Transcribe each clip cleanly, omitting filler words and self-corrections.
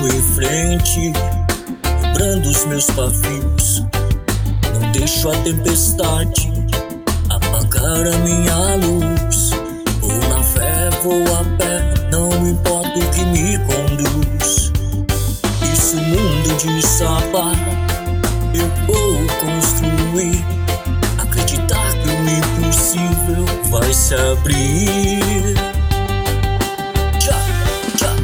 em frente, quebrando os meus pavios. Não deixo a tempestade apagar a minha luz. Vou na fé, vou a pé, não importa o que me conduz. E se o mundo desabar, eu vou construir. Acreditar que o impossível vai se abrir. Tchá, tchá.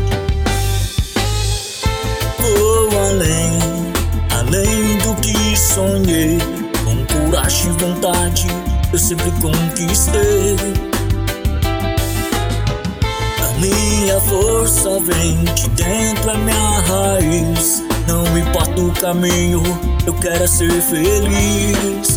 Vou além, além do que sonhei. Com coragem e vontade eu sempre conquistei. A minha força vem de dentro, é minha raiz. Não importa o caminho, eu quero ser feliz.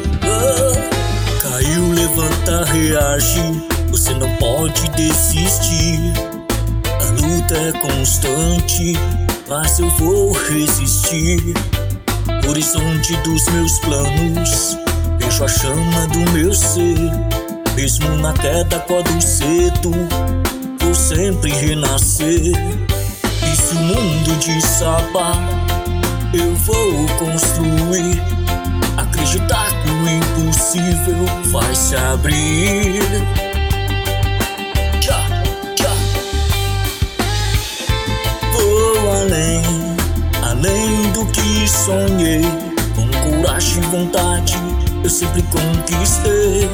Caiu, levanta, reage. Você não pode desistir. A luta é constante, mas eu vou resistir. Horizonte dos meus planos, vejo a chama do meu ser. Mesmo na queda, acordo cedo, vou sempre renascer. E se o mundo desabar, eu vou construir. Acreditar que o impossível vai se abrir. Tchá, tchá. Vou além, além do que sonhei. Com coragem e vontade eu sempre conquistei.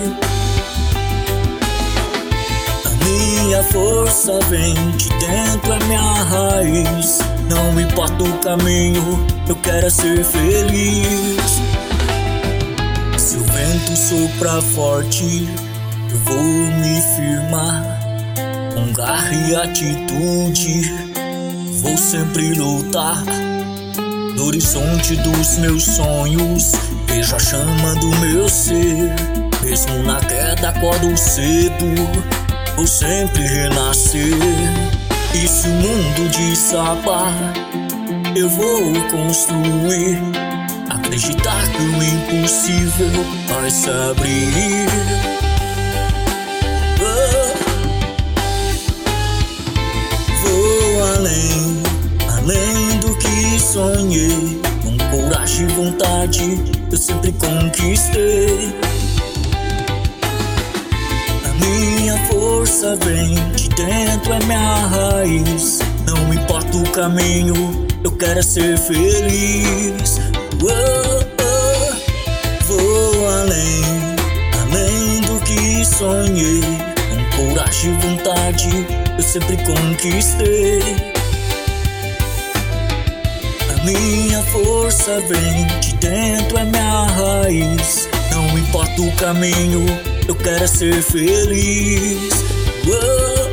A minha força vem de dentro, é minha raiz. Não importa o caminho, eu quero ser feliz. Se o vento sopra forte, eu vou me firmar. Com garra e atitude, vou sempre lutar. No horizonte dos meus sonhos, vejo a chama do meu ser. Mesmo na queda, acordo cedo, vou sempre renascer. E se o mundo desabar, eu vou construir. Acreditar que o impossível vai se abrir. Vou além, além do que sonhei. Com coragem e vontade eu sempre conquistei. A minha força vem de dentro, é minha raiz. Não importa o caminho, eu quero ser feliz. Vou além, além do que sonhei. Com coragem e vontade eu sempre conquistei. A minha força vem de dentro, é minha raiz. Não importa o caminho, eu quero ser feliz.